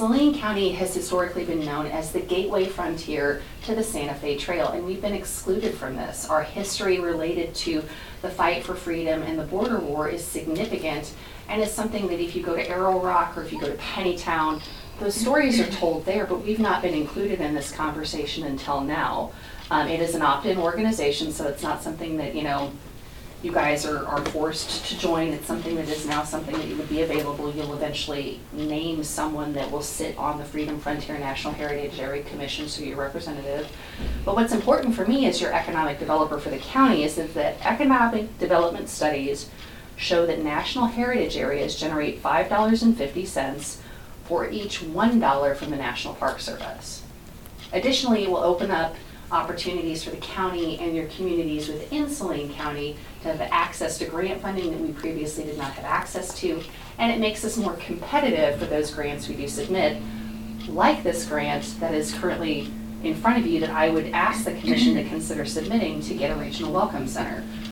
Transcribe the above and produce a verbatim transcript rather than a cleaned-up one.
Saline County has historically been known as the gateway frontier to the Santa Fe Trail, and we've been excluded from this. Our history related to the fight for freedom and the border war is significant, and is something that if you go to Arrow Rock or if you go to Pennytown, those stories are told there, but we've not been included in this conversation until now. Um, it is an opt-in organization, so it's not something that, you know, you guys are, are forced to join. It's something that is now something that would be available. You'll eventually name someone that will sit on the Freedom Frontier National Heritage Area Commission, so your representative. But what's important for me as your economic developer for the county is that the economic development studies show that national heritage areas generate five dollars and fifty cents for each one dollar from the National Park Service. Additionally, it will open up opportunities for the county and your communities within Saline County to have access to grant funding that we previously did not have access to, and it makes us more competitive for those grants we do submit, like this grant that is currently in front of you that I would ask the commission to consider submitting to get a regional welcome center.